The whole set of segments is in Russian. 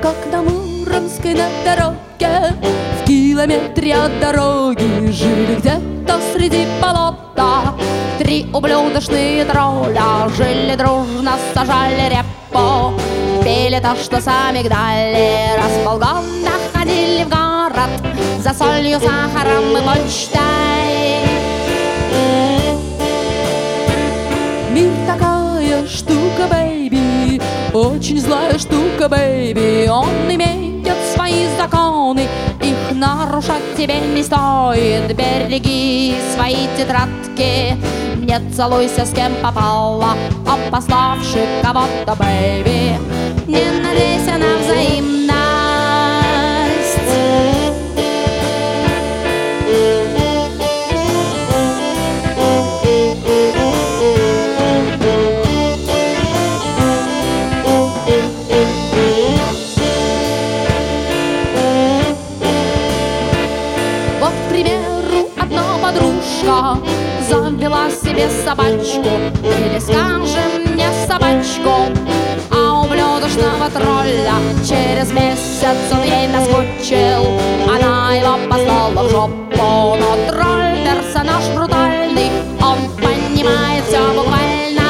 как на Муромской на дороге, в километре от дороги жили где-то среди болота три ублюдочные тролля. Жили дружно, сажали репу, пели то, что сами гнали. Раз в полгода ходили в город за солью, сахаром и почтой. Мир такая штука, бэйби, очень злая штука, бэйби. Он имеет свои законы, их нарушать тебе не стоит. Береги свои тетрадки, не целуйся с кем попало, обославши кого-то, бэйби. Не надейся на взаимность. Вот, к примеру, одна подружка завела себе собачку, или, скажем, не собачку, а ублюдочного тролля. Через месяц он ей наскучил, она его послала в жопу. Но тролль — персонаж брутальный, он понимает все буквально.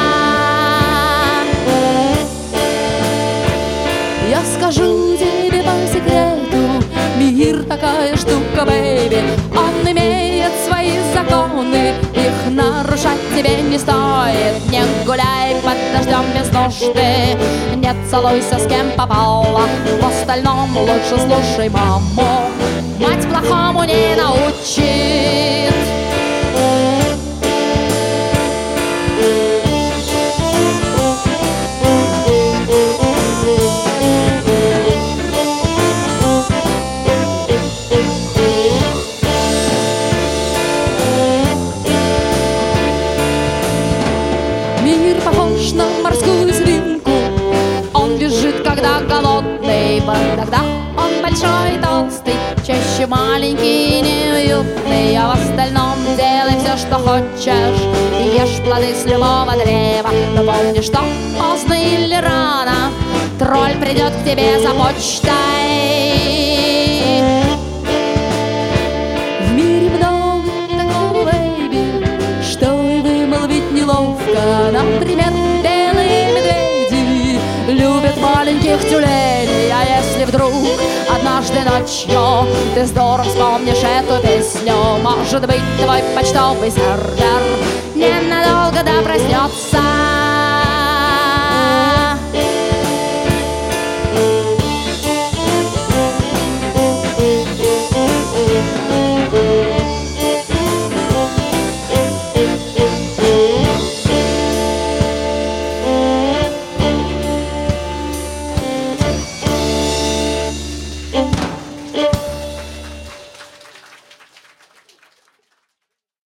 Я скажу тебе по секрету, мир такая штука, бэйби. Он имеет свои законы, их нарушать тебе не стоит. Не гуляй под дождем без нужды, не целуйся с кем попало. В остальном лучше слушай маму, мать плохому не научит. Мир похож на морскую свинку, он бежит, когда голодный. Тогда он большой и толстый, чаще маленький и неуютный. А в остальном делай все, что хочешь, и ешь плоды с любого древа. Но помни, что поздно или рано тролль придет к тебе за почтой. В мире много такого, бэйби, что и вымолвить неловко. Например, белые медведи любят маленьких тюленей. А если вдруг однажды ночью ты здорово вспомнишь эту песню, может быть, твой почтовый сервер